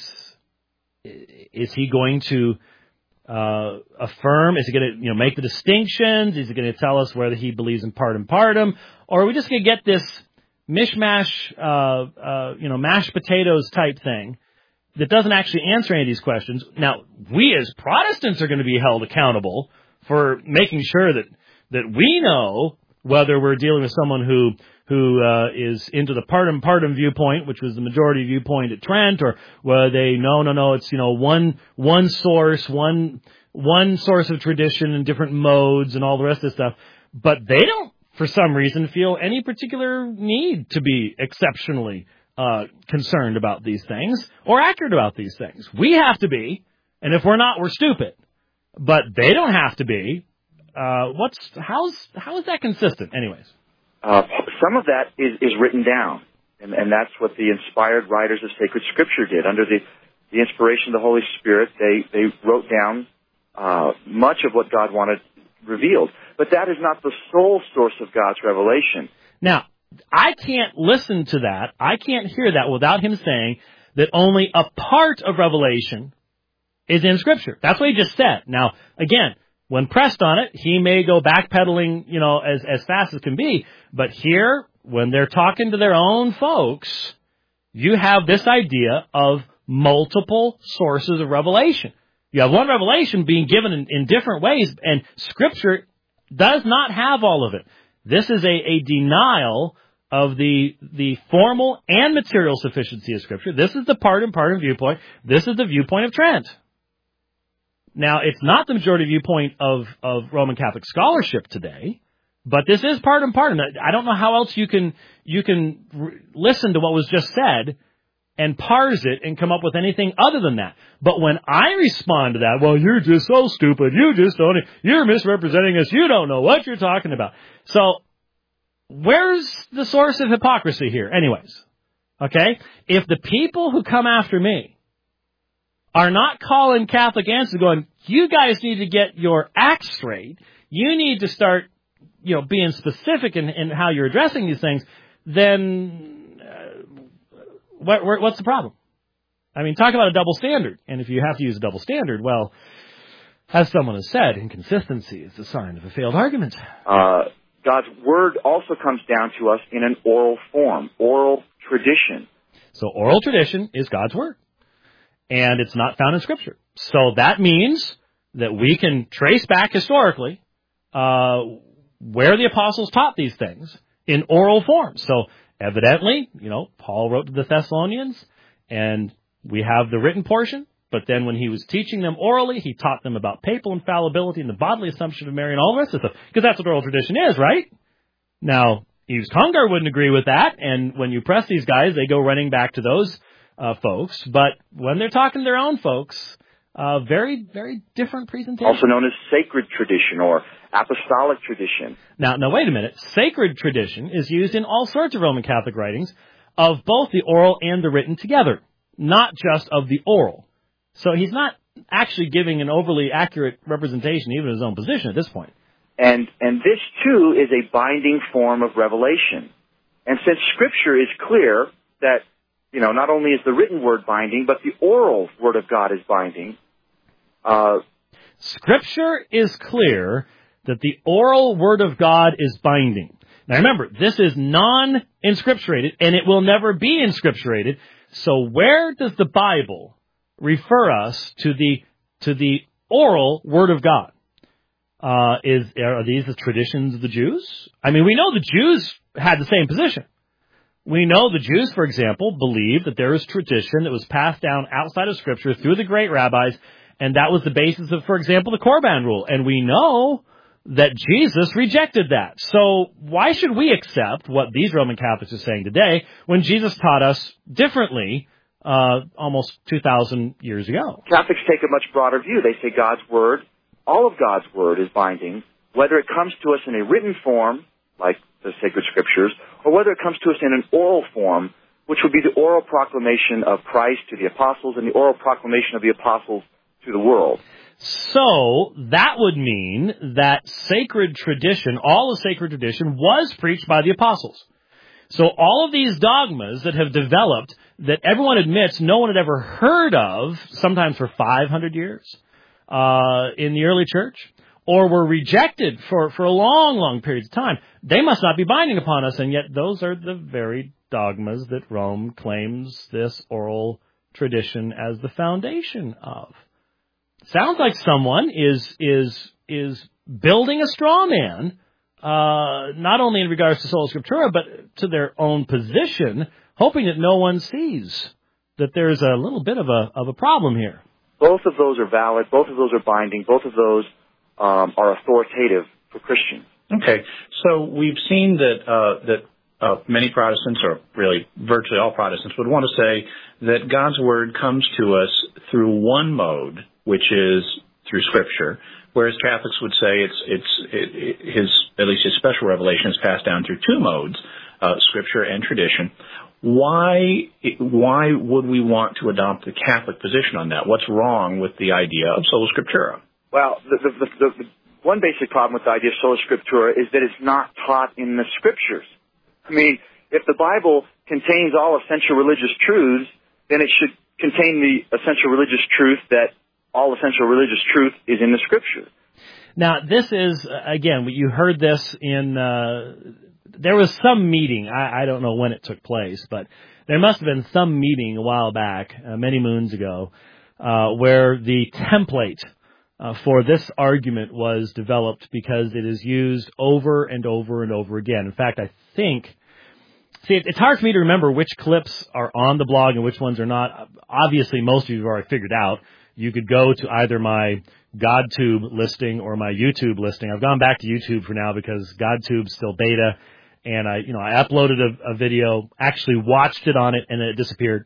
he going to affirm? Is he going to make the distinctions? Is he going to tell us whether he believes in partum partum, or are we just going to get this mishmash, mashed potatoes type thing that doesn't actually answer any of these questions? Now, we as Protestants are going to be held accountable for making sure that we know whether we're dealing with someone who is into the partum partum viewpoint, which was the majority viewpoint at Trent, or whether they no, it's one source, one source of tradition and different modes and all the rest of this stuff. But they don't, for some reason, feel any particular need to be exceptionally concerned about these things or accurate about these things. We have to be, and if we're not, we're stupid. But they don't have to be. How is that consistent, anyways? Some of that is written down, and that's what the inspired writers of sacred Scripture did. Under the inspiration of the Holy Spirit, they wrote down much of what God wanted revealed. But that is not the sole source of God's revelation. Now, I can't listen to that. I can't hear that without him saying that only a part of revelation is in Scripture. That's what he just said. Now, again, when pressed on it, he may go backpedaling, as fast as can be. But here, when they're talking to their own folks, you have this idea of multiple sources of revelation. You have one revelation being given in different ways, and Scripture does not have all of it. This is a denial of the formal and material sufficiency of Scripture. This is the partum partum viewpoint. This is the viewpoint of Trent. Now, it's not the majority viewpoint of Roman Catholic scholarship today, But this is part and part. I don't know how else you can listen to what was just said and parse it and come up with anything other than that. But when I respond to that, well, you're just so stupid. You're misrepresenting us. You don't know what you're talking about. So where's the source of hypocrisy here? Anyways, okay? If the people who come after me are not calling Catholic answers going, you guys need to get your act straight. You need to start, being specific in how you're addressing these things, then what's the problem? I mean, talk about a double standard. And if you have to use a double standard, well, as someone has said, inconsistency is a sign of a failed argument. God's Word also comes down to us in an oral form, oral tradition. So oral tradition is God's Word. And it's not found in Scripture. So that means that we can trace back historically where the apostles taught these things in oral form. So evidently, Paul wrote to the Thessalonians, and we have the written portion, but then when he was teaching them orally, he taught them about papal infallibility and the bodily assumption of Mary and all the rest of stuff, because that's what oral tradition is, right? Now, Yves Congar wouldn't agree with that, and when you press these guys, they go running back to those folks, but when they're talking to their own folks, very, very different presentation. Also known as sacred tradition or apostolic tradition. Now, wait a minute. Sacred tradition is used in all sorts of Roman Catholic writings of both the oral and the written together, not just of the oral. So he's not actually giving an overly accurate representation even of his own position at this point. And this, too, is a binding form of revelation. And since Scripture is clear that, not only is the written word binding, but the oral word of God is binding. Scripture is clear that the oral word of God is binding. Now remember, this is non-inscripturated, and it will never be inscripturated. So where does the Bible refer us to the oral word of God? Are these the traditions of the Jews? I mean, we know the Jews had the same position. We know the Jews, for example, believed that there was tradition that was passed down outside of Scripture through the great rabbis, and that was the basis of, for example, the Korban rule. And we know that Jesus rejected that. So why should we accept what these Roman Catholics are saying today when Jesus taught us differently almost 2,000 years ago? Catholics take a much broader view. They say God's Word, all of God's Word is binding, whether it comes to us in a written form, like the sacred Scriptures, or whether it comes to us in an oral form, which would be the oral proclamation of Christ to the apostles and the oral proclamation of the apostles to the world. So that would mean that sacred tradition, all of sacred tradition, was preached by the apostles. So all of these dogmas that have developed that everyone admits no one had ever heard of, sometimes for 500 years in the early church, or were rejected for a long, long period of time, they must not be binding upon us, and yet those are the very dogmas that Rome claims this oral tradition as the foundation of. Sounds like someone is building a straw man, not only in regards to Sola Scriptura, but to their own position, hoping that no one sees that there's a little bit of a problem here. Both of those are valid. Both of those are binding. Both of those are authoritative for Christians. Okay, so we've seen that many Protestants, or really virtually all Protestants, would want to say that God's Word comes to us through one mode, which is through Scripture, whereas Catholics would say at least his special revelation is passed down through two modes, Scripture and tradition. Why would we want to adopt the Catholic position on that? What's wrong with the idea of Sola Scriptura? Well, the one basic problem with the idea of Sola Scriptura is that it's not taught in the Scriptures. I mean, if the Bible contains all essential religious truths, then it should contain the essential religious truth that all essential religious truth is in the Scripture. Now, this is, again, you heard this in, there was some meeting, I don't know when it took place, but there must have been some meeting a while back, many moons ago, where the template for this argument was developed because it is used over and over and over again. In fact, I think, it's hard for me to remember which clips are on the blog and which ones are not. Obviously, most of you have already figured out. You could go to either my GodTube listing or my YouTube listing. I've gone back to YouTube for now because GodTube's still beta, and I uploaded a video, actually watched it on it, and then it disappeared.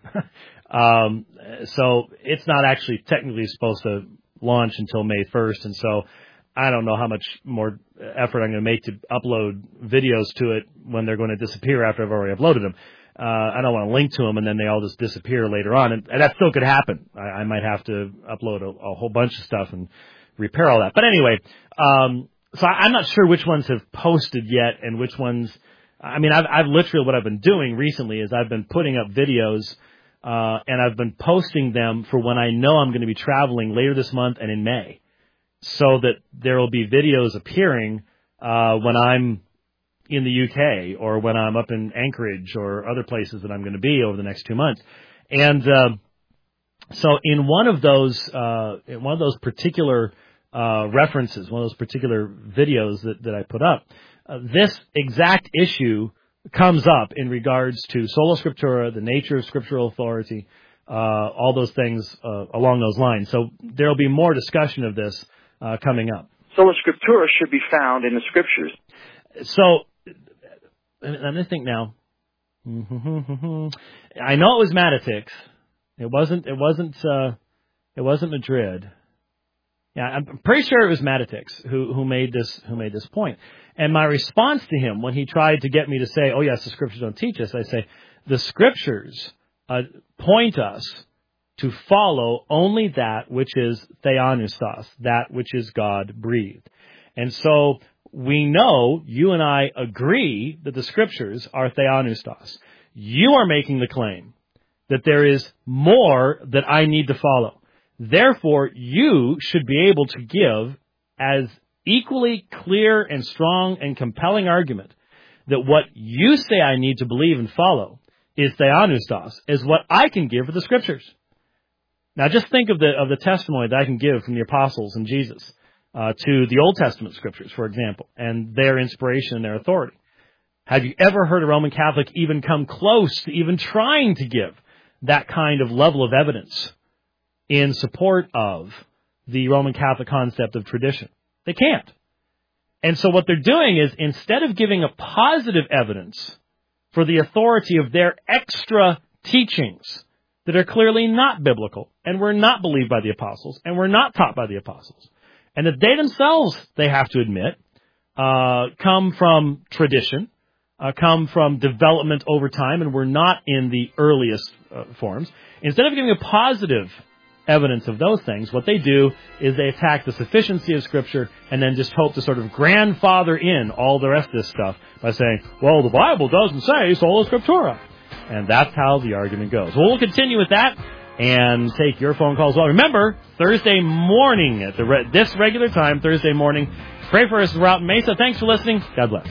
So it's not actually technically supposed to launch until May 1st, and so I don't know how much more effort I'm going to make to upload videos to it when they're going to disappear after I've already uploaded them. I don't want to link to them and then they all just disappear later on, and that still could happen. I might have to upload a whole bunch of stuff and repair all that. But anyway, so I'm not sure which ones have posted yet and which ones. I mean, I've literally, what I've been doing recently is I've been putting up videos and I've been posting them for when I know I'm going to be traveling later this month and in May, so that there will be videos appearing when I'm in the UK or when I'm up in Anchorage or other places that I'm going to be over the next 2 months. And so in one of those particular references, one of those particular videos that I put up, this exact issue comes up in regards to sola scriptura, the nature of scriptural authority, all those things along those lines. So there will be more discussion of this coming up. Sola scriptura should be found in the scriptures. So let me think now. I know it was Matitix. It wasn't Madrid. Yeah, I'm pretty sure it was Matitix who made this point. And my response to him when he tried to get me to say, "Oh yes, the scriptures don't teach us," I say, the scriptures point us to follow only that which is theopneustos, that which is God breathed. And so we know, you and I agree, that the scriptures are theopneustos. You are making the claim that there is more that I need to follow. Therefore, you should be able to give as equally clear and strong and compelling argument that what you say I need to believe and follow is theopneustos, is what I can give for the scriptures. Now, just think of the testimony that I can give from the apostles and Jesus to the Old Testament scriptures, for example, and their inspiration and their authority. Have you ever heard a Roman Catholic even come close to even trying to give that kind of level of evidence in support of the Roman Catholic concept of tradition? They can't. And so what they're doing is, instead of giving a positive evidence for the authority of their extra teachings that are clearly not biblical and were not believed by the apostles and were not taught by the apostles, and that they themselves, they have to admit, come from tradition, come from development over time, and were not in the earliest forms. Instead of giving a positive evidence of those things, what they do is they attack the sufficiency of Scripture and then just hope to sort of grandfather in all the rest of this stuff by saying, well, the Bible doesn't say sola scriptura. And that's how the argument goes. Well, we'll continue with that and take your phone calls. Well, remember, Thursday morning at this regular time, Thursday morning. Pray for us. We're out in Mesa. Thanks for listening. God bless.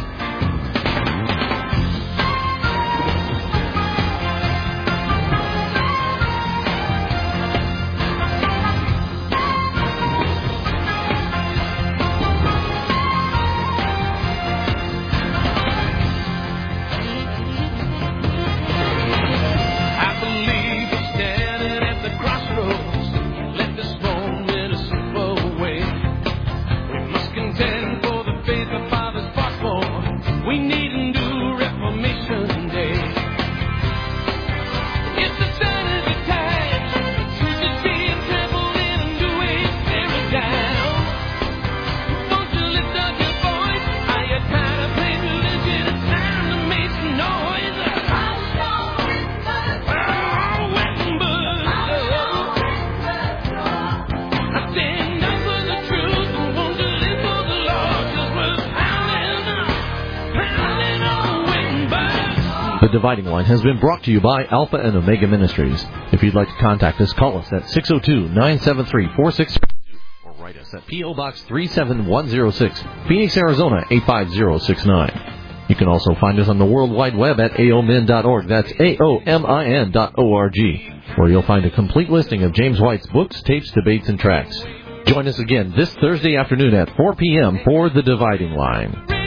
The Dividing Line has been brought to you by Alpha and Omega Ministries. If you'd like to contact us, call us at 602-973-4632 or write us at P.O. Box 37106, Phoenix, Arizona 85069. You can also find us on the World Wide Web at aomin.org. That's aomin.org, where you'll find a complete listing of James White's books, tapes, debates, and tracts. Join us again this Thursday afternoon at 4 p.m. for The Dividing Line.